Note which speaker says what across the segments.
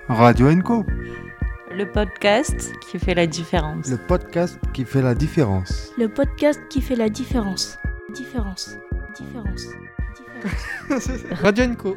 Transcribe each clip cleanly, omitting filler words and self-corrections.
Speaker 1: Radio Co.
Speaker 2: Le podcast qui fait la différence.
Speaker 1: Le podcast qui fait la différence.
Speaker 3: Le podcast qui fait la différence. Différence.
Speaker 4: Radio Co.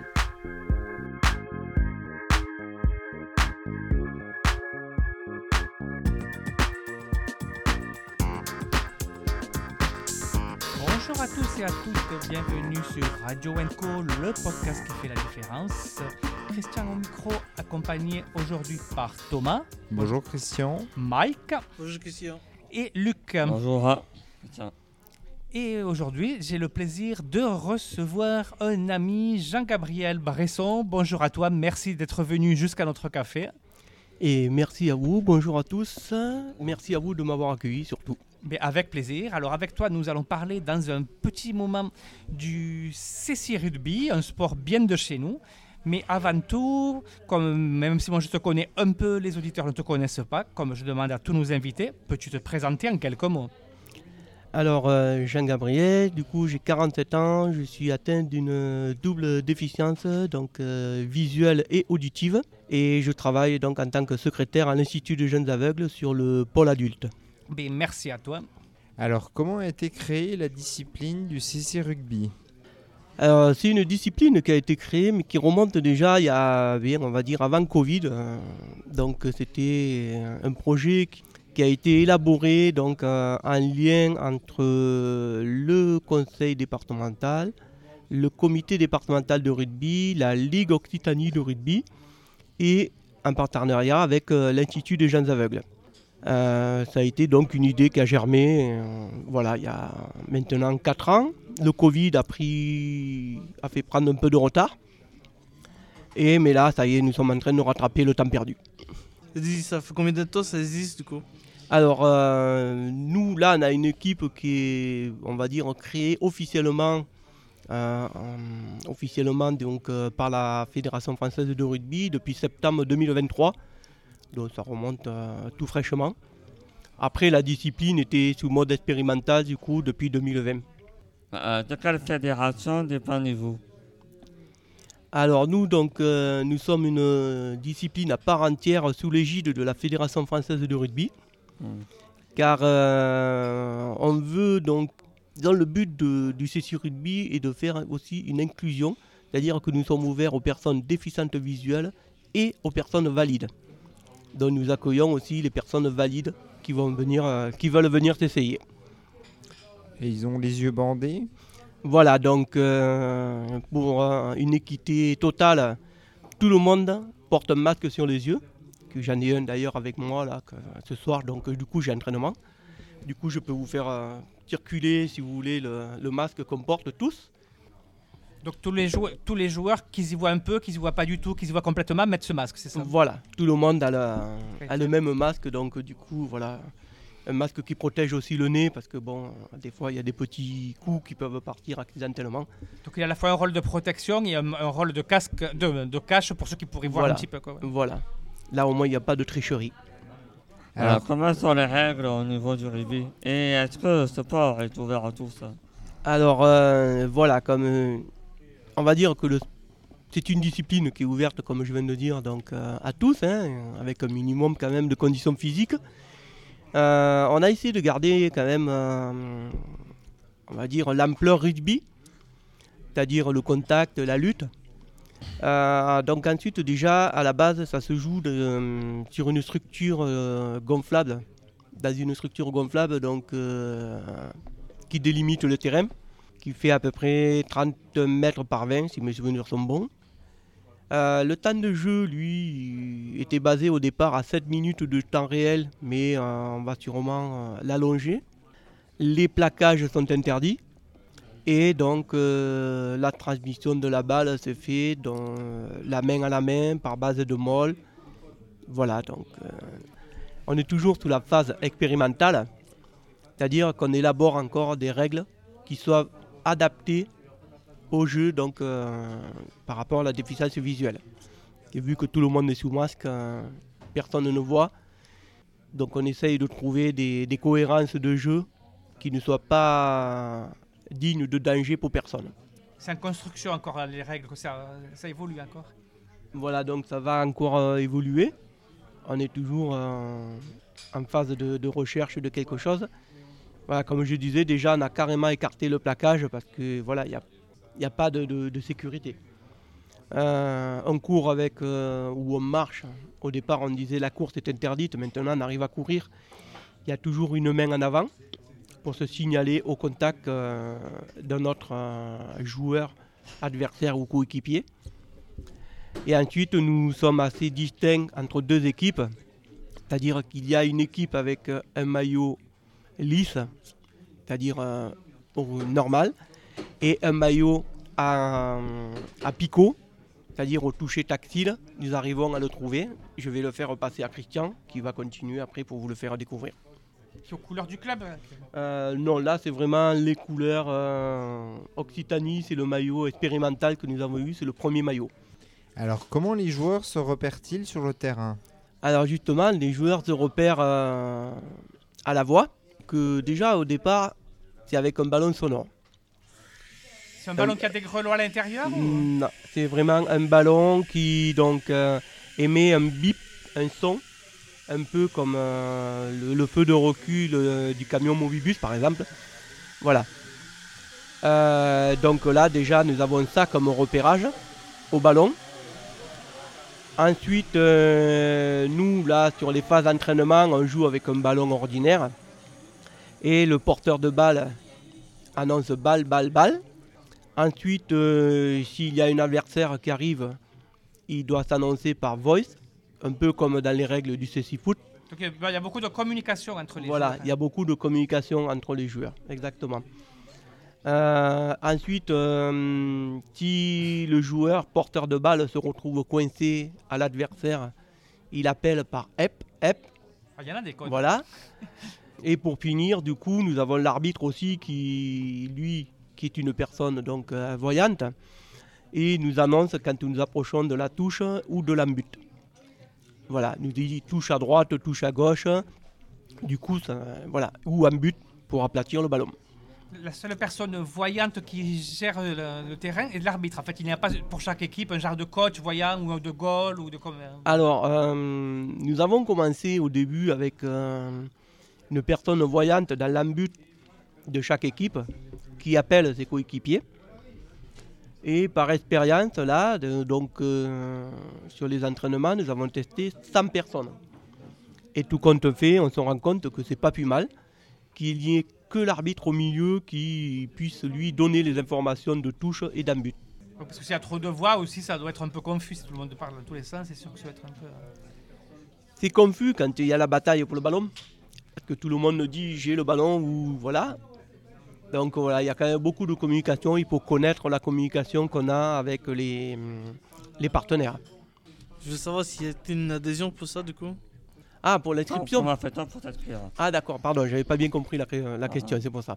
Speaker 5: Bonjour à tous et à toutes, bienvenue sur Radio Co, le podcast qui fait la différence. Christian au micro, accompagné aujourd'hui par Thomas.
Speaker 4: Bonjour Christian.
Speaker 5: Mike.
Speaker 6: Bonjour Christian.
Speaker 5: Et Luc.
Speaker 7: Bonjour.
Speaker 5: Et aujourd'hui, j'ai le plaisir de recevoir un ami, Jean-Gabriel Bresson. Bonjour à toi, merci d'être venu jusqu'à notre café.
Speaker 8: Et merci à vous, bonjour à tous. Merci à vous de m'avoir accueilli surtout.
Speaker 5: Mais avec plaisir. Alors avec toi, nous allons parler dans un petit moment du CC Rugby, un sport bien de chez nous. Mais avant tout, même si moi je te connais un peu, les auditeurs ne te connaissent pas, comme je demande à tous nos invités, peux-tu te présenter en quelques mots ?
Speaker 8: Alors Jean-Gabriel, du coup j'ai 47 ans, je suis atteint d'une double déficience, donc visuelle et auditive. Et je travaille donc en tant que secrétaire à l'Institut de jeunes aveugles sur le pôle adulte.
Speaker 5: Ben, merci à toi.
Speaker 4: Alors, comment a été créée la discipline du CC Rugby ?
Speaker 8: Alors, c'est une discipline qui a été créée, mais qui remonte déjà il y a, on va dire, avant Covid. Donc, c'était un projet qui a été élaboré donc, en lien entre le conseil départemental, le comité départemental de rugby, la Ligue Occitanie de rugby et en partenariat avec l'Institut des jeunes aveugles. Ça a été donc une idée qui a germé il y a maintenant 4 ans. Le Covid a fait prendre un peu de retard. Mais là, ça y est, nous sommes en train de rattraper le temps perdu.
Speaker 6: Ça fait combien de temps ça existe du coup ?
Speaker 8: Alors, nous, là, on a une équipe qui est, on va dire, créée officiellement donc, par la Fédération française de rugby depuis septembre 2023. Donc ça remonte tout fraîchement. Après, la discipline était sous mode expérimental du coup depuis 2020.
Speaker 7: De quelle fédération dépendez-vous ?
Speaker 8: Alors nous, donc, nous sommes une discipline à part entière sous l'égide de la Fédération française de rugby. Car on veut donc, dans le but du CC Rugby, et de faire aussi une inclusion, c'est-à-dire que nous sommes ouverts aux personnes déficientes visuelles et aux personnes valides. Donc nous accueillons aussi les personnes valides qui veulent venir s'essayer.
Speaker 4: Et ils ont les yeux bandés ?
Speaker 8: Voilà, donc pour une équité totale, tout le monde porte un masque sur les yeux, que j'en ai un d'ailleurs avec moi là, ce soir, donc du coup j'ai entraînement. Du coup je peux vous faire circuler si vous voulez le masque qu'on porte tous.
Speaker 5: Donc tous les joueurs qui y voient un peu, qui y voient pas du tout, qui y voient complètement, mettent ce masque, c'est ça ?
Speaker 8: Voilà, tout le monde a le même masque, donc du coup voilà, un masque qui protège aussi le nez, parce que bon, des fois il y a des petits coups qui peuvent partir accidentellement.
Speaker 5: Donc il y a à la fois un rôle de protection et un rôle de casque, de cache pour ceux qui pourraient voir un petit peu. Quoi, ouais.
Speaker 8: Voilà, là au moins il n'y a pas de tricherie.
Speaker 7: Alors, comment sont les règles au niveau du rugby ? Et est-ce que ce sport est ouvert à tous ?
Speaker 8: Alors voilà, comme... on va dire que c'est une discipline qui est ouverte, comme je viens de dire, donc, à tous, avec un minimum quand même de conditions physiques. On a essayé de garder quand même, on va dire, l'ampleur rugby, c'est-à-dire le contact, la lutte. Donc ensuite, déjà, à la base, ça se joue sur une structure gonflable, dans une structure gonflable donc, qui délimite le terrain, qui fait à peu près 30 mètres par 20, si mes souvenirs sont bons. Le temps de jeu, lui, était basé au départ à 7 minutes de temps réel, mais on va sûrement l'allonger. Les plaquages sont interdits, et donc la transmission de la balle se fait dans la main à la main, par base de molle. Voilà, donc on est toujours sous la phase expérimentale, c'est-à-dire qu'on élabore encore des règles qui soient adapté au jeu donc, par rapport à la déficience visuelle. Et vu que tout le monde est sous masque, personne ne voit. Donc on essaye de trouver des cohérences de jeu qui ne soient pas dignes de danger pour personne.
Speaker 5: C'est en construction encore les règles, ça évolue encore ?
Speaker 8: Voilà, donc ça va encore évoluer. On est toujours en phase de recherche de quelque chose. Voilà, comme je disais, déjà on a carrément écarté le plaquage parce que voilà, il n'y a pas de sécurité. On court avec ou on marche. Au départ, on disait la course est interdite. Maintenant, on arrive à courir. Il y a toujours une main en avant pour se signaler au contact d'un autre joueur, adversaire ou coéquipier. Et ensuite, nous sommes assez distincts entre deux équipes. C'est-à-dire qu'il y a une équipe avec un maillot lisse, c'est-à-dire normal, et un maillot à picot, c'est-à-dire au toucher tactile. Nous arrivons à le trouver. Je vais le faire passer à Christian, qui va continuer après pour vous le faire découvrir.
Speaker 5: Qui est aux couleurs du club?
Speaker 8: Non, là c'est vraiment les couleurs Occitanie, c'est le maillot expérimental que nous avons eu, c'est le premier maillot.
Speaker 4: Alors, comment les joueurs se repèrent-ils sur le terrain?
Speaker 8: Alors justement, les joueurs se repèrent à la voix, que déjà au départ, c'est avec un ballon sonore.
Speaker 5: C'est un ballon qui a des grelots à l'intérieur ou...
Speaker 8: Non, c'est vraiment un ballon qui donc émet un bip, un son, un peu comme le feu de recul du camion Movibus par exemple. Voilà. Donc là déjà nous avons ça comme repérage au ballon. Ensuite, nous, là, sur les phases d'entraînement, on joue avec un ballon ordinaire. Et le porteur de balle annonce balle, balle, balle. Ensuite, s'il y a un adversaire qui arrive, il doit s'annoncer par voice, un peu comme dans les règles du CC Foot.
Speaker 5: Donc il y a beaucoup de communication entre les joueurs.
Speaker 8: Voilà, il y a beaucoup de communication entre les joueurs, exactement. Ensuite, si le joueur porteur de balle se retrouve coincé à l'adversaire, il appelle par EP.
Speaker 5: Il y en a des codes.
Speaker 8: Voilà. Et pour finir, du coup, nous avons l'arbitre aussi qui est une personne donc voyante et nous annonce quand nous approchons de la touche ou de l'embut. Voilà, nous dit touche à droite, touche à gauche. Du coup, voilà, ou embut pour aplatir le ballon.
Speaker 5: La seule personne voyante qui gère le terrain est l'arbitre. En fait, il n'y a pas pour chaque équipe un genre de coach voyant ou de goal ou de comme.
Speaker 8: Alors, nous avons commencé au début avec une personne voyante dans l'embut de chaque équipe qui appelle ses coéquipiers. Et par expérience, là, sur les entraînements, nous avons testé 100 personnes. Et tout compte fait, on se rend compte que c'est pas plus mal qu'il y ait que l'arbitre au milieu qui puisse lui donner les informations de touche et d'embut.
Speaker 5: Parce que s'il y a trop de voix aussi, ça doit être un peu confus. Si tout le monde parle dans tous les sens, c'est sûr que ça doit être un peu...
Speaker 8: C'est confus quand il y a la bataille pour le ballon. Parce que tout le monde dit j'ai le ballon ou voilà. Donc voilà, il y a quand même beaucoup de communication. Il faut connaître la communication qu'on a avec les partenaires.
Speaker 6: Je veux savoir s'il y a une adhésion pour ça du coup.
Speaker 8: Ah, pour l'inscription.
Speaker 7: On m'a fait un pour t'inscrire.
Speaker 8: Ah d'accord, pardon, j'avais pas bien compris la question, c'est pour ça.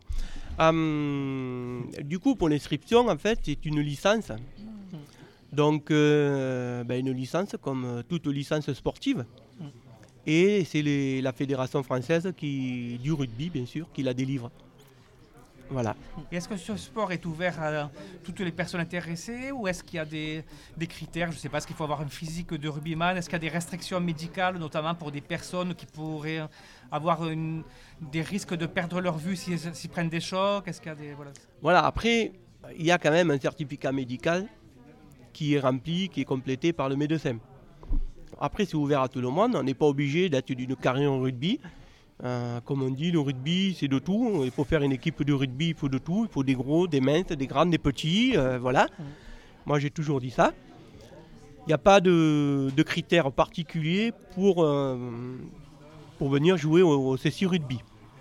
Speaker 8: Du coup, pour l'inscription, en fait, c'est une licence. Donc, une licence comme toute licence sportive. Et c'est la Fédération française du rugby, bien sûr, qui la délivre. Voilà.
Speaker 5: Et est-ce que ce sport est ouvert à toutes les personnes intéressées ou est-ce qu'il y a des critères? Je ne sais pas, est-ce qu'il faut avoir un physique de rugbyman? Est-ce qu'il y a des restrictions médicales, notamment pour des personnes qui pourraient avoir des risques de perdre leur vue s'ils prennent des chocs? Est-ce qu'il y a des...
Speaker 8: Voilà, après, il y a quand même un certificat médical qui est rempli, qui est complété par le médecin. Après, c'est ouvert à tout le monde. On n'est pas obligé d'être d'une carrière en rugby. Comme on dit, le rugby, c'est de tout. Il faut faire une équipe de rugby, il faut de tout. Il faut des gros, des minces, des grands, des petits. Voilà. Moi, j'ai toujours dit ça. Il n'y a pas de critères particuliers pour venir jouer au CC Rugby.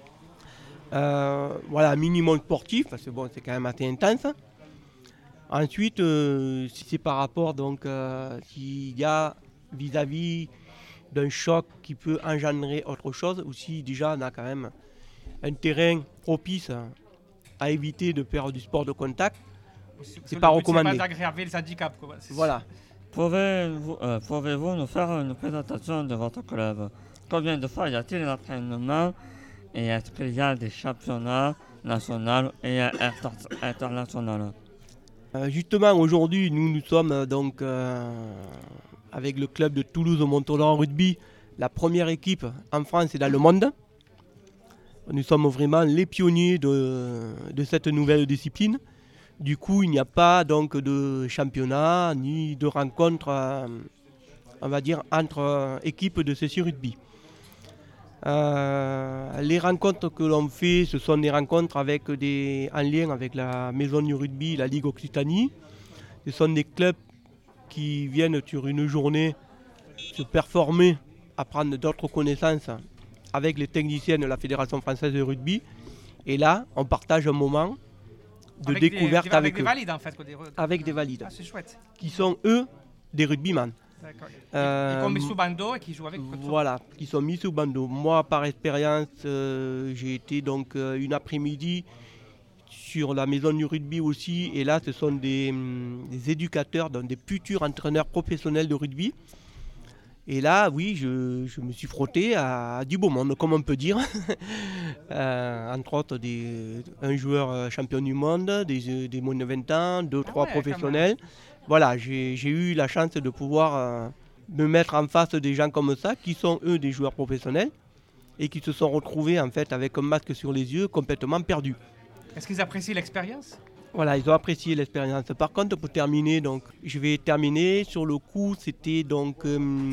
Speaker 8: Voilà, minimum sportif, parce que bon, c'est quand même assez intense. Ensuite, si c'est par rapport, donc, s'il y a vis-à-vis d'un choc qui peut engendrer autre chose, ou si déjà on a quand même un terrain propice à éviter de faire du sport de contact, c'est pas recommandé.
Speaker 5: C'est pas d'aggraver les handicaps.
Speaker 8: Voilà.
Speaker 7: Pouvez-vous nous faire une présentation de votre club? Combien de fois y a-t-il d'entraînement? Et est-ce qu'il y a des championnats nationaux et internationaux?
Speaker 8: Justement, aujourd'hui, nous sommes donc avec le club de Toulouse-Montauban Rugby, la première équipe en France et dans le monde. Nous sommes vraiment les pionniers de cette nouvelle discipline. Du coup, il n'y a pas donc de championnat ni de rencontre, on va dire, entre équipes de CC Rugby. Les rencontres que l'on fait, ce sont des rencontres en lien avec la Maison du Rugby, la Ligue Occitanie. Ce sont des clubs qui viennent sur une journée se performer, apprendre d'autres connaissances avec les techniciens de la Fédération Française de Rugby. Et là, on partage un moment de découverte avec
Speaker 5: des
Speaker 8: eux.
Speaker 5: valides en fait.
Speaker 8: Avec des valides.
Speaker 5: Ah, c'est chouette.
Speaker 8: Qui sont eux des rugbyman.
Speaker 5: D'accord. Et qu'on met sous bandeau et qui jouent avec.
Speaker 8: Voilà, qui sont mis sous bandeau. Moi, par expérience, j'ai été donc une après-midi sur la Maison du Rugby aussi. Et là, ce sont des éducateurs, donc des futurs entraîneurs professionnels de rugby. Et là, oui, je me suis frotté à du beau monde, comme on peut dire. Entre autres, un joueur champion du monde, des moins de 20 ans, 2-3 professionnels. Voilà, j'ai eu la chance de pouvoir me mettre en face des gens comme ça, qui sont eux des joueurs professionnels, et qui se sont retrouvés en fait avec un masque sur les yeux, complètement perdus.
Speaker 5: Est-ce qu'ils apprécient l'expérience ?
Speaker 8: Voilà, ils ont apprécié l'expérience. Par contre, pour terminer, donc, je vais terminer. Sur le coup, c'était donc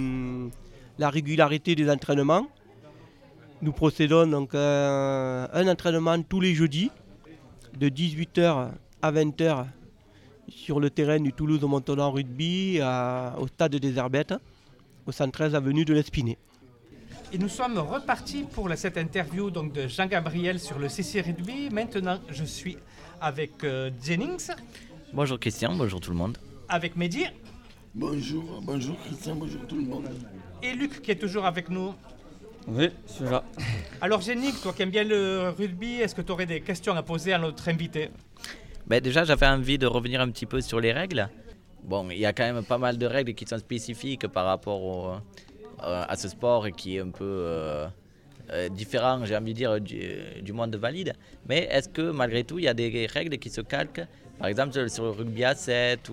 Speaker 8: la régularité des entraînements. Nous procédons donc à un entraînement tous les jeudis, de 18h à 20h, sur le terrain du Toulouse-Montauban Rugby, au stade des Herbettes, au 113 avenue de l'Espinay.
Speaker 5: Et nous sommes repartis pour cette interview donc, de Jean-Gabriel sur le CC Rugby. Maintenant, je suis avec Jennings.
Speaker 9: Bonjour Christian, bonjour tout le monde.
Speaker 5: Avec Mehdi.
Speaker 10: Bonjour Christian, bonjour tout le monde.
Speaker 5: Et Luc qui est toujours avec nous.
Speaker 7: Oui, je suis là.
Speaker 5: Alors Jennings, toi qui aimes bien le rugby, est-ce que tu aurais des questions à poser à notre invité ?
Speaker 9: Déjà, j'avais envie de revenir un petit peu sur les règles. Bon, il y a quand même pas mal de règles qui sont spécifiques par rapport à ce sport et qui est un peu différent, j'ai envie de dire, du monde valide. Mais est-ce que malgré tout, il y a des règles qui se calquent, par exemple sur le rugby à 7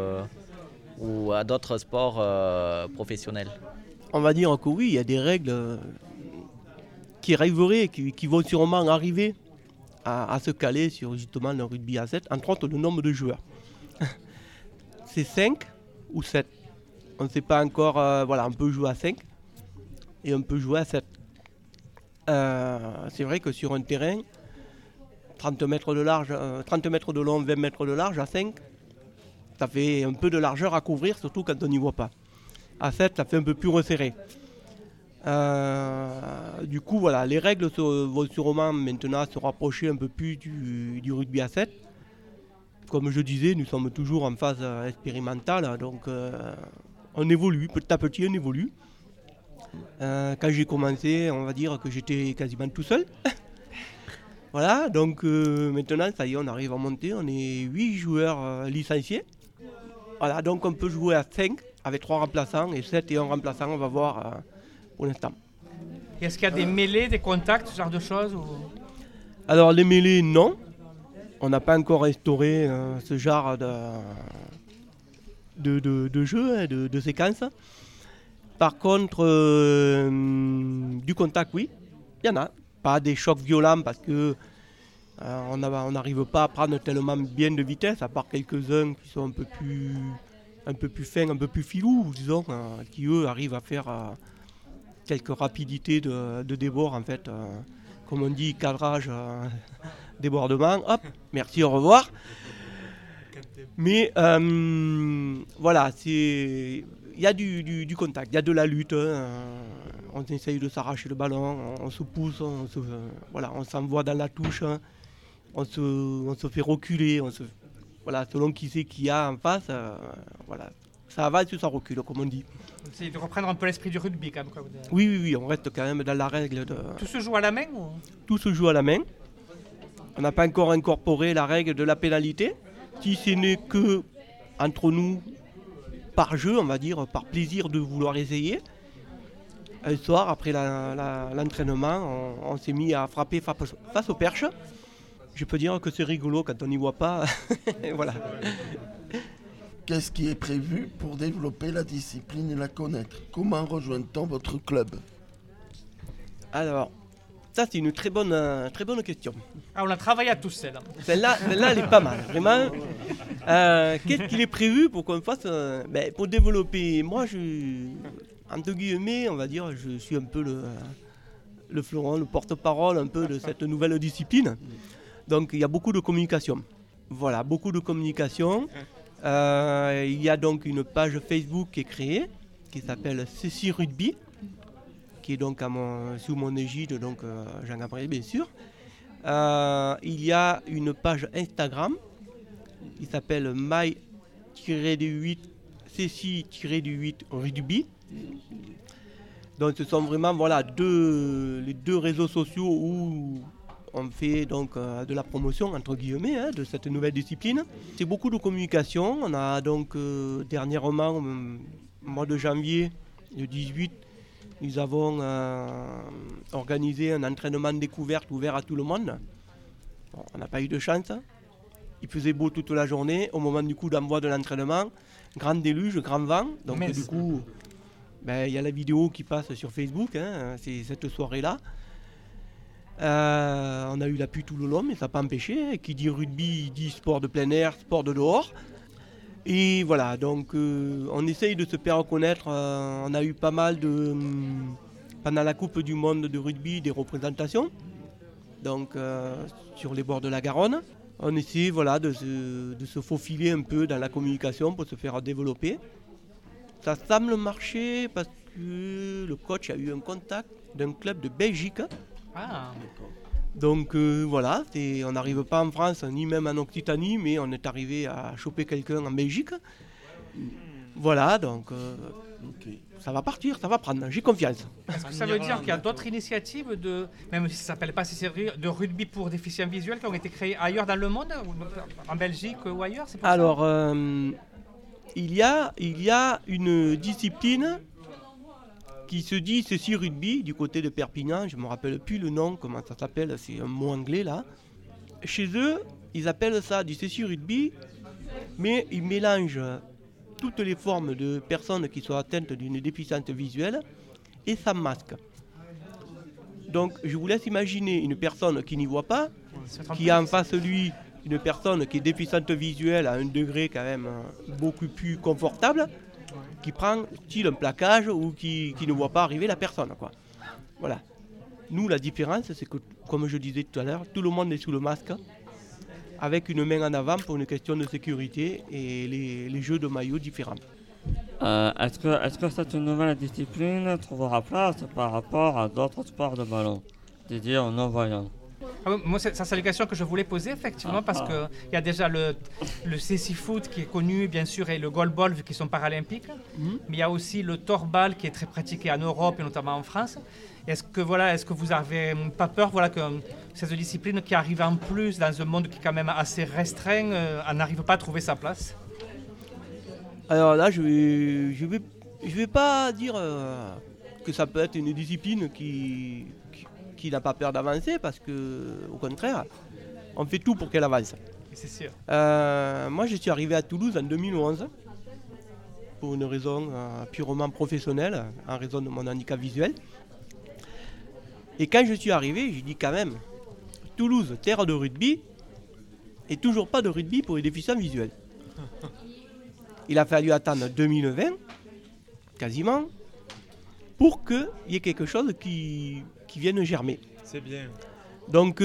Speaker 9: ou à d'autres sports professionnels ?
Speaker 8: On va dire que oui, il y a des règles qui arriveraient, qui vont sûrement arriver à se caler sur justement le rugby à 7, entre autres le nombre de joueurs. C'est 5 ou 7. On ne sait pas encore, voilà, on peut jouer à 5 et on peut jouer à 7. C'est vrai que sur un terrain, 30 mètres de large, 30 mètres de long, 20 mètres de large, à 5, ça fait un peu de largeur à couvrir, surtout quand on n'y voit pas. À 7, ça fait un peu plus resserré. Du coup, voilà, les règles vont sûrement maintenant se rapprocher un peu plus du rugby à 7. Comme je disais, nous sommes toujours en phase expérimentale, donc on évolue, petit à petit on évolue. Quand j'ai commencé, on va dire que j'étais quasiment tout seul. Voilà, donc maintenant, ça y est, on arrive à monter, on est 8 joueurs licenciés. Voilà, donc on peut jouer à 5 avec 3 remplaçants et 7 et 1 remplaçant, on va voir pour l'instant.
Speaker 5: Est-ce qu'il y a des mêlées, des contacts, ce genre de choses ou...
Speaker 8: Alors les mêlées, non. On n'a pas encore instauré ce genre de jeu, de séquence. Par contre, du contact, oui, il y en a. Pas des chocs violents parce que on n'arrive pas à prendre tellement bien de vitesse, à part quelques-uns qui sont un peu plus fins, un peu plus filous, disons, qui eux arrivent à faire quelques rapidités de débord, en fait. Comme on dit, cadrage, débordement, hop, merci, au revoir. Mais voilà, il y a du contact, il y a de la lutte. On essaye de s'arracher le ballon, on se pousse, on s'envoie dans la touche, on se fait reculer, voilà, selon qui c'est qu'il y a en face, voilà, ça avance ou ça recule, comme on dit.
Speaker 5: C'est de reprendre un peu l'esprit du rugby quand même. Quoi.
Speaker 8: Oui, on reste quand même dans la règle.
Speaker 5: Tout se joue à la main ou...
Speaker 8: Tout se joue à la main. On n'a pas encore incorporé la règle de la pénalité, si ce n'est que entre nous, par jeu, on va dire, par plaisir de vouloir essayer. Un soir, après l'entraînement, on s'est mis à frapper face aux perches. je peux dire que c'est rigolo quand on n'y voit pas. Voilà.
Speaker 10: Qu'est-ce qui est prévu pour développer la discipline et la connaître? Comment rejoint-on votre club?
Speaker 8: Alors, ça c'est une très bonne question.
Speaker 5: Ah, on a travaillé à tous celle-là.
Speaker 8: Celle-là, elle est pas mal, vraiment. Qu'est-ce qu'il est prévu pour qu'on fasse pour développer, moi, entre guillemets, on va dire, je suis un peu le fleuron, le porte-parole un peu de cette nouvelle discipline. Donc, il y a beaucoup de communication. Voilà, beaucoup de communication. Il y a donc une page Facebook qui est créée, qui s'appelle CC Rugby, qui est donc sous mon égide, donc Jean-Gabriel bien sûr. Il y a une page Instagram qui s'appelle my-CC-8 Rugby. Donc ce sont vraiment les deux réseaux sociaux où on fait donc de la promotion entre guillemets de cette nouvelle discipline. C'est beaucoup de communication. On a donc dernièrement, au mois de janvier, le 18, nous avons organisé un entraînement de découverte ouvert à tout le monde. Bon, on n'a pas eu de chance. Il faisait beau toute la journée. Au moment du coup d'envoi de l'entraînement, grand déluge, grand vent. Donc du coup, il y a la vidéo qui passe sur Facebook. C'est cette soirée-là. On a eu la pluie tout le long, mais ça n'a pas empêché. Qui dit rugby, dit sport de plein air, sport de dehors. Et voilà, donc on essaye de se faire connaître. On a eu pas mal pendant la Coupe du Monde de rugby, des représentations. Donc sur les bords de la Garonne. On essaie de se faufiler un peu dans la communication pour se faire développer. Ça semble marcher parce que le coach a eu un contact d'un club de Belgique.
Speaker 5: Ah.
Speaker 8: Donc voilà, on n'arrive pas en France ni même en Occitanie, mais on est arrivé à choper quelqu'un en Belgique. Voilà, donc ça va partir, ça va prendre, j'ai confiance.
Speaker 5: Est-ce que ça veut dire qu'il y a d'autres initiatives, même si ça ne s'appelle pas de rugby pour déficients visuels, qui ont été créées ailleurs dans le monde, en Belgique ou ailleurs?
Speaker 8: Alors, il y a une discipline qui se dit CC Rugby du côté de Perpignan, je ne me rappelle plus le nom, comment ça s'appelle, c'est un mot anglais là. Chez eux, ils appellent ça du CC Rugby, mais ils mélangent toutes les formes de personnes qui sont atteintes d'une déficience visuelle et sans masque. Donc je vous laisse imaginer une personne qui n'y voit pas, qui a en face de lui une personne qui est déficiente visuelle à un degré quand même beaucoup plus confortable, qui prend style un plaquage ou qui ne voit pas arriver la personne, quoi. Voilà. Nous, la différence, c'est que, comme je disais tout à l'heure, tout le monde est sous le masque, avec une main en avant pour une question de sécurité et les jeux de maillots différents.
Speaker 7: Est-ce que cette nouvelle discipline trouvera place par rapport à d'autres sports de ballon, dédiés aux non-voyants?
Speaker 5: Moi, c'est la question que je voulais poser, effectivement, parce qu'il y a déjà le CC Foot qui est connu, bien sûr, et le goalball, vu qu'ils sont paralympiques. Mais il y a aussi le torbal qui est très pratiqué en Europe et notamment en France. Est-ce que vous n'avez pas peur que cette discipline qui arrive en plus dans un monde qui est quand même assez restreint n'arrive pas à trouver sa place?
Speaker 8: Alors là, je vais pas dire que ça peut être une discipline qui n'a pas peur d'avancer, parce que au contraire, on fait tout pour qu'elle avance.
Speaker 5: C'est sûr.
Speaker 8: Moi, je suis arrivé à Toulouse en 2011 pour une raison purement professionnelle, en raison de mon handicap visuel. Et quand je suis arrivé, j'ai dit quand même, Toulouse, terre de rugby, et toujours pas de rugby pour les déficients visuels. Il a fallu attendre 2020, quasiment, pour qu'il y ait quelque chose qui vienne germer.
Speaker 4: C'est bien.
Speaker 8: Donc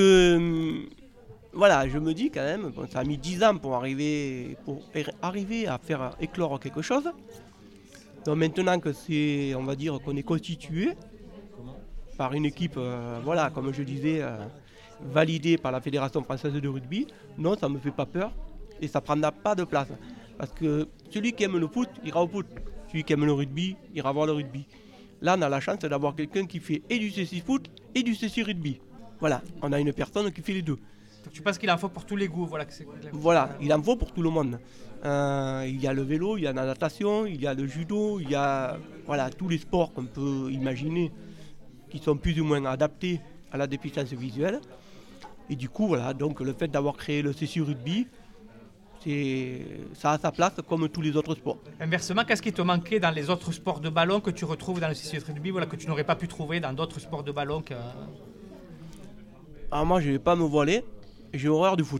Speaker 8: voilà, je me dis quand même, ça a mis 10 ans pour arriver à faire éclore quelque chose. Donc maintenant que on va dire qu'on est constitué par une équipe, comme je disais, validée par la Fédération française de rugby, non, ça ne me fait pas peur et ça ne prendra pas de place. Parce que celui qui aime le foot, ira au foot. Celui qui aime le rugby, ira voir le rugby. Là, on a la chance d'avoir quelqu'un qui fait et du CC foot et du CC rugby. Voilà, on a une personne qui fait les deux.
Speaker 5: Donc tu penses qu'il en faut pour tous les goûts,
Speaker 8: Voilà, il en faut pour tout le monde. Il y a le vélo, il y a la natation, il y a le judo, il y a tous les sports qu'on peut imaginer qui sont plus ou moins adaptés à la déficience visuelle. Et du coup, voilà, donc le fait d'avoir créé le CSU Rugby, ça a sa place comme tous les autres sports.
Speaker 5: Inversement, qu'est-ce qui te manquait dans les autres sports de ballon que tu retrouves dans le CCS Rugby, voilà, que tu n'aurais pas pu trouver dans d'autres sports de ballon
Speaker 8: Alors moi, je ne vais pas me voiler, j'ai horreur du foot.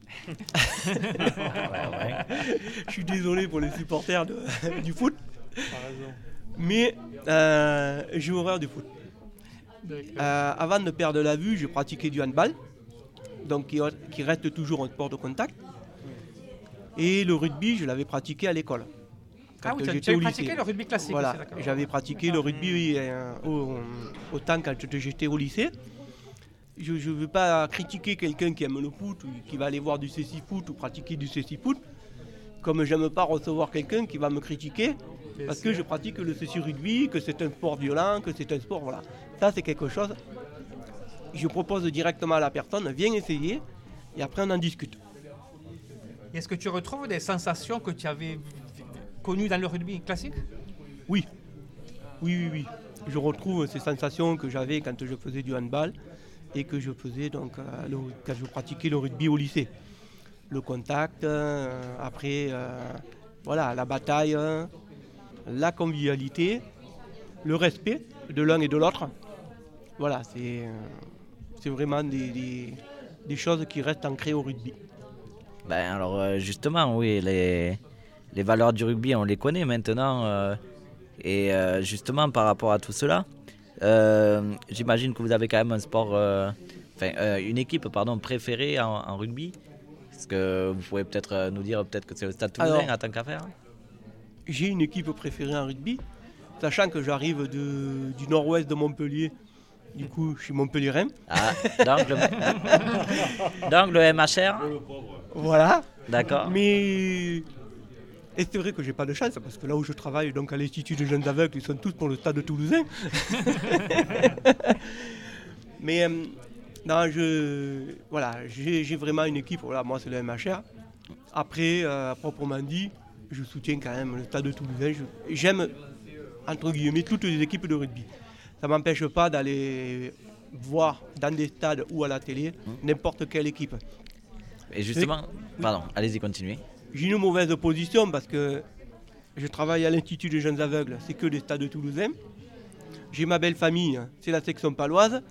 Speaker 8: Je suis désolé pour les supporters du foot, mais j'ai horreur du foot. Avant de perdre la vue, je pratiquais du handball, donc qui reste toujours un sport de contact. Et le rugby, je l'avais pratiqué à l'école.
Speaker 5: Ah oui, tu avais pratiqué le rugby classique.
Speaker 8: Voilà,
Speaker 5: aussi,
Speaker 8: j'avais pratiqué le rugby autant quand j'étais au lycée. Je ne veux pas critiquer quelqu'un qui aime le foot ou qui va aller voir du CC foot ou pratiquer du CC foot, comme j'aime pas recevoir quelqu'un qui va me critiquer parce que je pratique le CC rugby, que c'est un sport violent, que c'est un sport, voilà. Ça c'est quelque chose. Je propose directement à la personne, viens essayer et après on en discute.
Speaker 5: Est-ce que tu retrouves des sensations que tu avais connues dans le rugby classique ?
Speaker 8: Oui. Je retrouve ces sensations que j'avais quand je faisais du handball et que je faisais donc quand je pratiquais le rugby au lycée. Le contact, après la bataille, la convivialité, le respect de l'un et de l'autre. Voilà, c'est vraiment des choses qui restent ancrées au rugby.
Speaker 9: Ben alors justement, oui, les valeurs du rugby, on les connaît maintenant. Et justement, par rapport à tout cela, j'imagine que vous avez quand même un sport, une équipe préférée en rugby. Est-ce que vous pouvez peut-être nous dire que c'est le Stade Toulousain en tant qu'affaire ?
Speaker 8: J'ai une équipe préférée en rugby, sachant que j'arrive du nord-ouest de Montpellier. Du coup, je suis montpelliérain.
Speaker 9: Ah, donc le MHR.
Speaker 8: Voilà.
Speaker 9: D'accord.
Speaker 8: Et c'est vrai que j'ai pas de chance, parce que là où je travaille, donc à l'Institut des jeunes aveugles, ils sont tous pour le Stade Toulousain. Mais j'ai vraiment une équipe. Voilà, moi c'est le MHR. Après, proprement dit, je soutiens quand même le Stade Toulousain. J'aime, entre guillemets, toutes les équipes de rugby. Ça ne m'empêche pas d'aller voir dans des stades ou à la télé n'importe quelle équipe.
Speaker 9: Et justement, pardon, allez-y, continuez.
Speaker 8: J'ai une mauvaise position parce que je travaille à l'Institut des jeunes aveugles, c'est que des stades toulousains. J'ai ma belle famille, c'est la section paloise.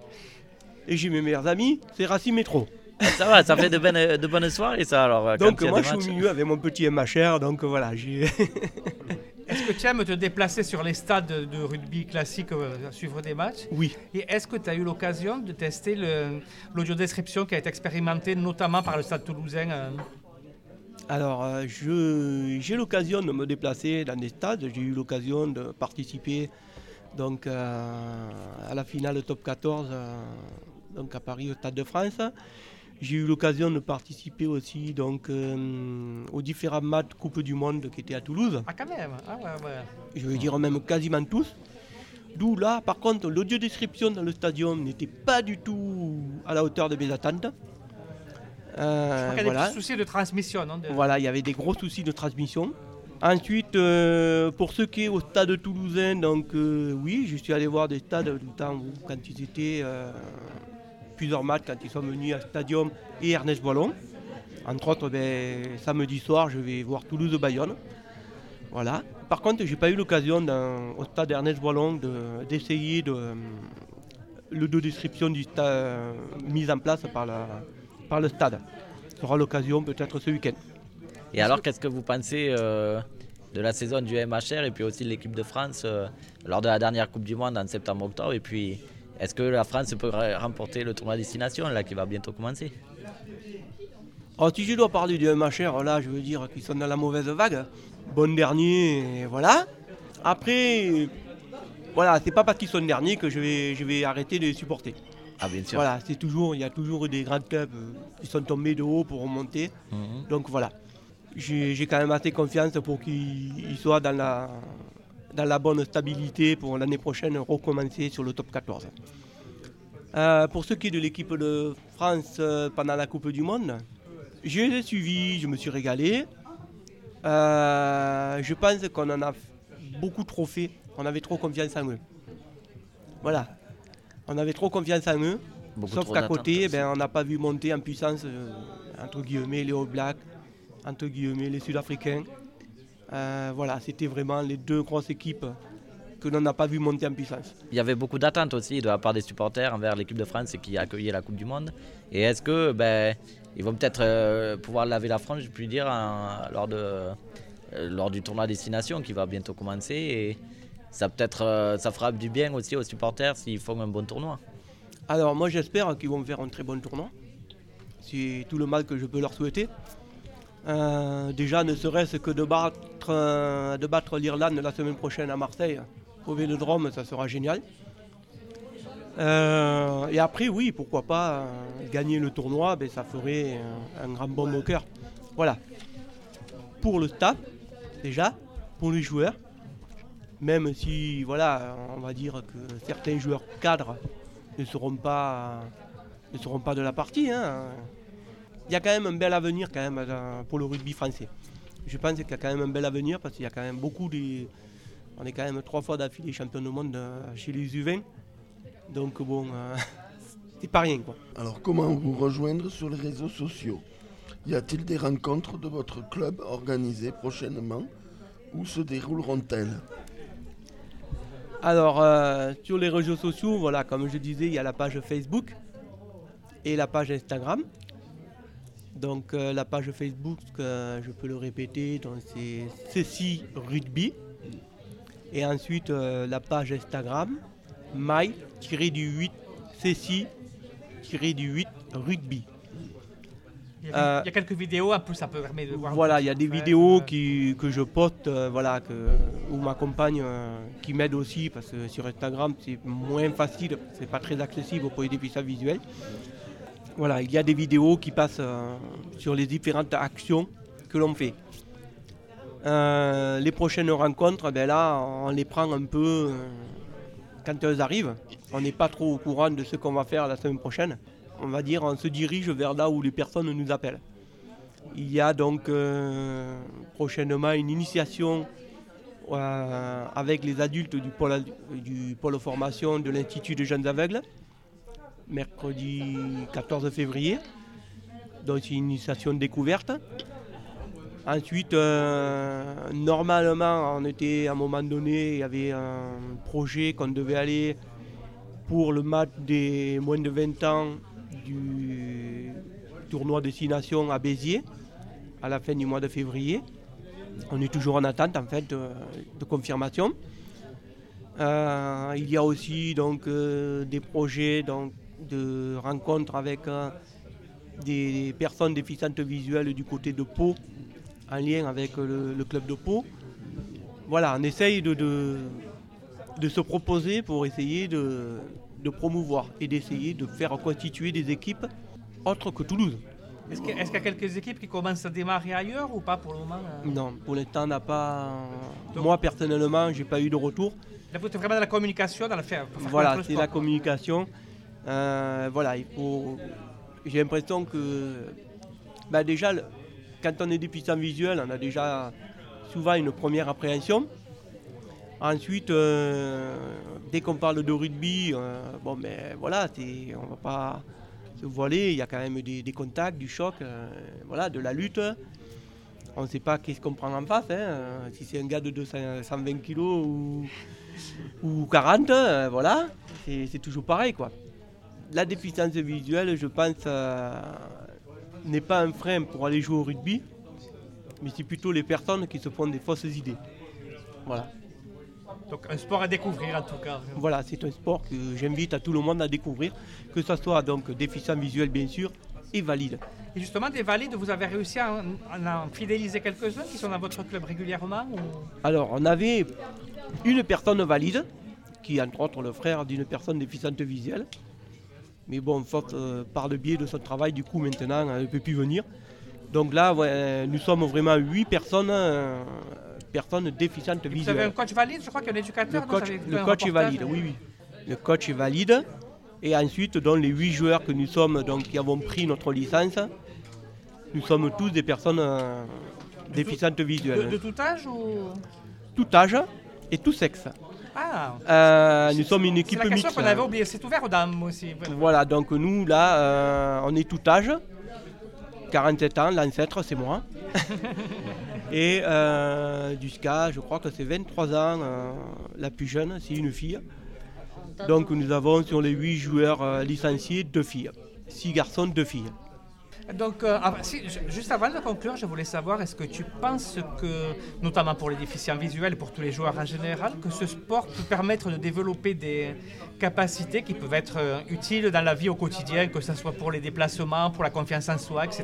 Speaker 8: Et j'ai mes meilleurs amis, c'est Racing Métro.
Speaker 9: Ça va, ça fait de bonnes soirées ça alors.
Speaker 8: Donc moi je suis au milieu avec mon petit MHR, donc voilà.
Speaker 5: Est-ce que tu aimes te déplacer sur les stades de rugby classique, suivre des matchs ?
Speaker 8: Oui.
Speaker 5: Et est-ce que tu as eu l'occasion de tester l'audiodescription qui a été expérimentée notamment par le Stade Toulousain
Speaker 8: Alors, j'ai l'occasion de me déplacer dans des stades. J'ai eu l'occasion de participer donc, à la finale Top 14 donc à Paris au Stade de France. J'ai eu l'occasion de participer aussi donc, aux différents matchs Coupe du Monde qui étaient à Toulouse.
Speaker 5: Ah quand même. Ouais.
Speaker 8: Je veux dire même quasiment tous. D'où là, par contre, l'audiodescription dans le stadium n'était pas du tout à la hauteur de mes attentes.
Speaker 5: Je crois qu'il y a des soucis de transmission. Non,
Speaker 8: Voilà, il y avait des gros soucis de transmission. Ensuite, pour ce qui est au stade toulousain, donc oui, je suis allé voir des stades tout le temps quand ils étaient plusieurs matchs, quand ils sont venus à Stadium et Ernest Boilon. Entre autres, samedi soir, je vais voir Toulouse-Bayonne. Voilà. Par contre, j'ai pas eu l'occasion au stade Ernest Boilon d'essayer l'audiodescription du stade mise en place par le stade. Ce sera l'occasion peut-être ce week-end.
Speaker 9: Et alors, qu'est-ce que vous pensez de la saison du MHR et puis aussi de l'équipe de France lors de la dernière Coupe du Monde en septembre-octobre ? Et puis, est-ce que la France peut remporter le tournoi destination là, qui va bientôt commencer ?
Speaker 8: Alors, si je dois parler du MHR, là, je veux dire qu'ils sont dans la mauvaise vague. Bon dernier, et voilà. Après, voilà, c'est pas parce qu'ils sont derniers que je vais arrêter de les supporter.
Speaker 9: Ah, bien sûr.
Speaker 8: Voilà, il y a toujours eu des grands clubs qui sont tombés de haut pour remonter. Donc voilà, j'ai quand même assez confiance pour qu'ils soient dans la bonne stabilité pour l'année prochaine recommencer sur le top 14. Pour ce qui est de l'équipe de France pendant la Coupe du Monde, je les ai suivis, je me suis régalé. Je pense qu'on en a beaucoup trop fait, on avait trop confiance en eux. Voilà, on avait trop confiance en eux Sauf
Speaker 9: trop
Speaker 8: qu'à
Speaker 9: d'attentes
Speaker 8: côté,
Speaker 9: aussi.
Speaker 8: on n'a pas vu monter en puissance, entre guillemets, les All Blacks, entre guillemets, les Sud-Africains. Voilà, c'était vraiment les deux grosses équipes que l'on n'a pas vu monter en puissance.
Speaker 9: Il y avait beaucoup d'attentes aussi de la part des supporters envers l'équipe de France qui a accueilli la Coupe du Monde. Et est-ce que ils vont peut-être pouvoir laver la France, je puis dire, lors du tournoi destination qui va bientôt commencer. Et ça fera du bien aussi aux supporters s'ils font un bon tournoi.
Speaker 8: Alors moi j'espère qu'ils vont faire un très bon tournoi. C'est tout le mal que je peux leur souhaiter. Déjà ne serait-ce que de battre l'Irlande la semaine prochaine à Marseille au Vélodrome, ça sera génial. Et après oui, pourquoi pas gagner le tournoi, ça ferait un grand baume au cœur. Voilà. Pour le staff, déjà, pour les joueurs, même si voilà, on va dire que certains joueurs cadres ne seront pas de la partie. Il y a quand même un bel avenir quand même, pour le rugby français. Je pense qu'il y a quand même un bel avenir parce qu'il y a quand même on est quand même 3 fois d'affilée champion du monde chez les U20. Donc bon, c'est pas rien quoi.
Speaker 10: Alors comment vous rejoindre sur les réseaux sociaux? Y a-t-il des rencontres de votre club organisées prochainement? Où se dérouleront-elles?
Speaker 8: Alors sur les réseaux sociaux, voilà, comme je disais, il y a la page Facebook et la page Instagram. Donc la page Facebook, je peux le répéter, donc c'est Ceci Rugby. Et ensuite la page Instagram, my-8 Ceci-8 Rugby.
Speaker 5: Il y a quelques vidéos, en plus ça peut permettre de voir.
Speaker 8: Voilà, il y a des vidéos que je poste, ou ma compagne qui m'aide aussi, parce que sur Instagram c'est moins facile, c'est pas très accessible pour les déficients visuels. Voilà, il y a des vidéos qui passent sur les différentes actions que l'on fait. Les prochaines rencontres, là, on les prend un peu quand elles arrivent. On n'est pas trop au courant de ce qu'on va faire la semaine prochaine. On va dire, on se dirige vers là où les personnes nous appellent. Il y a donc prochainement une initiation avec les adultes du pôle formation de l'Institut des jeunes aveugles, mercredi 14 février. Donc c'est une initiation découverte. Ensuite, normalement, on était à un moment donné, il y avait un projet qu'on devait aller pour le match des moins de 20 ans du tournoi destination à Béziers, à la fin du mois de février. On est toujours en attente en fait de confirmation. Il y a aussi donc des projets de rencontres avec des personnes déficientes visuelles du côté de Pau, en lien avec le club de Pau. Voilà, on essaye de se proposer pour essayer de promouvoir et d'essayer de faire constituer des équipes autres que Toulouse.
Speaker 5: Est-ce qu'il y a quelques équipes qui commencent à démarrer ailleurs ou pas pour le moment?
Speaker 8: Non, pour l'instant, on n'a pas. Moi, personnellement, j'ai pas eu de retour.
Speaker 5: Là, vous êtes vraiment dans la communication, dans la faire.
Speaker 8: Voilà, c'est la communication. Voilà, il faut. J'ai l'impression que. Déjà, quand on est déficient visuel, on a déjà souvent une première appréhension. Ensuite, dès qu'on parle de rugby, voilà, on ne va pas se voiler, il y a quand même des contacts, du choc, voilà, de la lutte. On ne sait pas qu'est-ce qu'on prend en face, si c'est un gars de 120 kg ou 40, voilà, c'est toujours pareil, quoi. La déficience visuelle, je pense, n'est pas un frein pour aller jouer au rugby, mais c'est plutôt les personnes qui se font des fausses idées. Voilà.
Speaker 5: Donc un sport à découvrir en tout cas.
Speaker 8: Voilà, c'est un sport que j'invite à tout le monde à découvrir, que ce soit donc déficient visuel bien sûr et valide.
Speaker 5: Et justement, des valides, vous avez réussi à en fidéliser quelques-uns qui sont dans votre club régulièrement ou...
Speaker 8: Alors, on avait une personne valide, qui est entre autres le frère d'une personne déficiente visuelle. Mais bon, faute par le biais de son travail, du coup maintenant, elle ne peut plus venir. Donc là, nous sommes vraiment 8 personnes déficientes visuelles.
Speaker 5: Vous avez un coach valide, je crois qu'il y a un éducateur.
Speaker 8: Le coach est valide, oui. Le coach est valide. Et ensuite, dans les 8 joueurs que nous sommes, donc, qui avons pris notre licence, nous sommes tous des personnes déficientes visuelles.
Speaker 5: De tout âge ou...
Speaker 8: Tout âge et tout sexe. Nous sommes une équipe
Speaker 5: c'est la question
Speaker 8: mixte.
Speaker 5: qu'on avait oubliée. C'est ouvert aux dames aussi.
Speaker 8: Voilà, donc nous, là, on est tout âge. 47 ans, l'ancêtre, c'est moi. Et jusqu'à, je crois que c'est 23 ans, la plus jeune, c'est une fille. Donc nous avons sur les 8 joueurs licenciés 2 filles. 6 garçons, 2 filles.
Speaker 5: Donc, juste avant de conclure, je voulais savoir, est-ce que tu penses que, notamment pour les déficients visuels et pour tous les joueurs en général, que ce sport peut permettre de développer des capacités qui peuvent être utiles dans la vie au quotidien, que ce soit pour les déplacements, pour la confiance en soi, etc.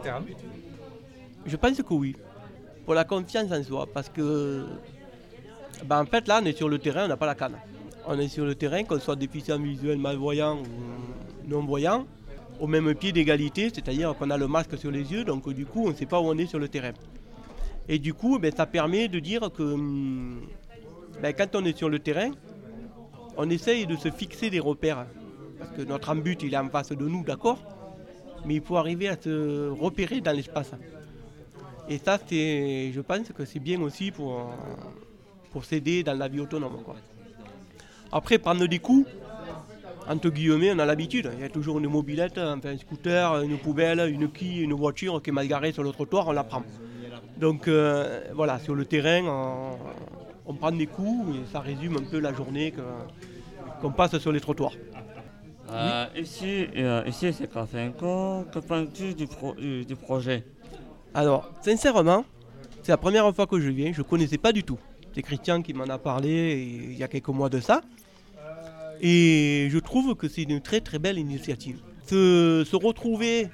Speaker 8: Je pense que oui. Pour la confiance en soi, parce que, en fait, là, on est sur le terrain, on n'a pas la canne. On est sur le terrain, qu'on soit déficient visuel, malvoyant ou non-voyant, au même pied d'égalité, c'est-à-dire qu'on a le masque sur les yeux, donc du coup on ne sait pas où on est sur le terrain. Et du coup, ça permet de dire que quand on est sur le terrain, on essaye de se fixer des repères. Parce que notre but, il est en face de nous, d'accord, mais il faut arriver à se repérer dans l'espace. Et ça, je pense que c'est bien aussi pour s'aider dans la vie autonome, quoi. Après, prendre des coups, entre guillemets, on a l'habitude. Il y a toujours une mobilette, un scooter, une poubelle, une quille, une voiture qui est mal garée sur le trottoir, on la prend. Donc voilà, sur le terrain, on prend des coups et ça résume un peu la journée qu'on passe sur les trottoirs.
Speaker 7: Ici c'est Kafenko. Que penses-tu du projet?
Speaker 8: Alors, sincèrement, c'est la première fois que je viens, je ne connaissais pas du tout. C'est Christian qui m'en a parlé il y a quelques mois de ça. Et je trouve que c'est une très très belle initiative. Se retrouver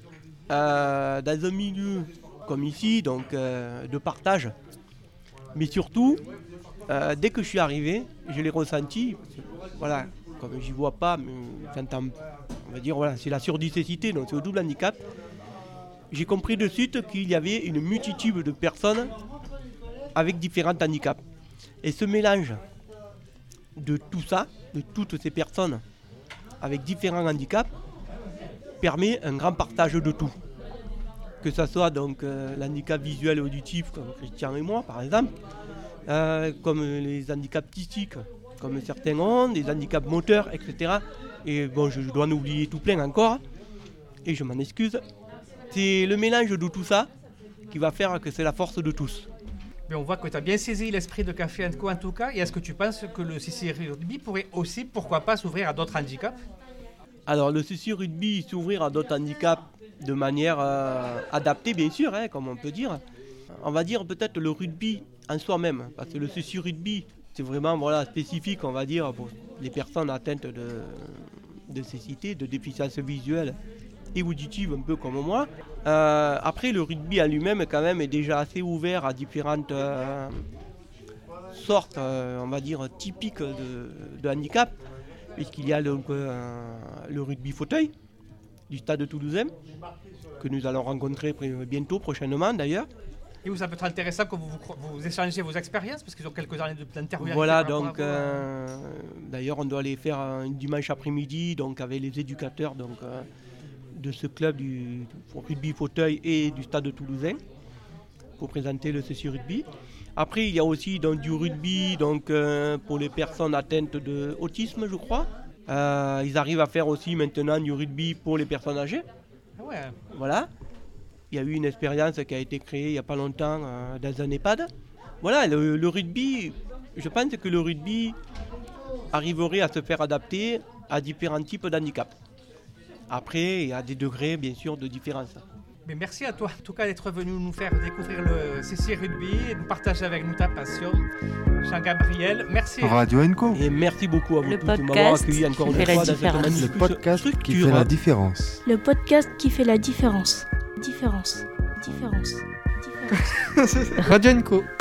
Speaker 8: dans un milieu comme ici, donc de partage, mais surtout, dès que je suis arrivé, je l'ai ressenti, voilà, comme j'y vois pas, mais j'entends, on va dire, voilà, c'est la surdicécité, donc c'est le double handicap. J'ai compris de suite qu'il y avait une multitude de personnes avec différents handicaps. Et ce mélange de tout ça, de toutes ces personnes avec différents handicaps, permet un grand partage de tout. Que ce soit donc l'handicap visuel et auditif, comme Christian et moi par exemple, comme les handicaps psychiques, comme certains ont, des handicaps moteurs, etc. Et bon, je dois en oublier tout plein encore, et je m'en excuse. C'est le mélange de tout ça qui va faire que c'est la force de tous.
Speaker 5: Mais on voit que tu as bien saisi l'esprit de Café & Co en tout cas. Et est-ce que tu penses que le CC Rugby pourrait aussi, pourquoi pas, s'ouvrir à d'autres handicaps?
Speaker 8: Alors le CC Rugby s'ouvrir à d'autres handicaps de manière adaptée, bien sûr, comme on peut dire. On va dire peut-être le rugby en soi-même, parce que le CC Rugby, c'est vraiment spécifique, on va dire, pour les personnes atteintes de cécité, de déficience visuelle et auditive, un peu comme moi. Après, le rugby en lui-même, quand même, est déjà assez ouvert à différentes sortes, on va dire, typiques de handicap, puisqu'il y a donc, le rugby fauteuil du stade toulousain, que nous allons rencontrer bientôt, prochainement d'ailleurs.
Speaker 5: Et où ça peut être intéressant que vous échangez vos expériences, parce qu'ils ont quelques années d'interview.
Speaker 8: Voilà, donc d'ailleurs on doit aller faire un dimanche après-midi donc, avec les éducateurs de ce club du rugby fauteuil et du stade toulousain pour présenter le CC Rugby. Après il y a aussi donc, du rugby donc, pour les personnes atteintes d'autisme, je crois. Ils arrivent à faire aussi maintenant du rugby pour les personnes âgées.
Speaker 5: Ah ouais.
Speaker 8: Voilà. Il y a eu une expérience qui a été créée il n'y a pas longtemps dans un EHPAD. Voilà, le rugby, je pense que le rugby arriverait à se faire adapter à différents types d'handicaps. Après, il y a des degrés, bien sûr, de différence.
Speaker 5: Mais merci à toi, en tout cas, d'être venu nous faire découvrir le CC Rugby et de partager avec nous ta passion. Jean-Gabriel, merci.
Speaker 1: Radio & Co.
Speaker 8: Et merci beaucoup à vous
Speaker 2: Le
Speaker 8: tous de m'avoir
Speaker 2: podcast
Speaker 8: accueilli encore
Speaker 2: qui
Speaker 8: une
Speaker 2: fait la
Speaker 8: fois dans cette
Speaker 2: différence.
Speaker 8: année
Speaker 1: Le
Speaker 8: plus
Speaker 1: podcast qui
Speaker 8: structure.
Speaker 1: fait la différence.
Speaker 3: Le podcast qui fait la différence. Différence. Différence. Différence.
Speaker 4: Radio & Co.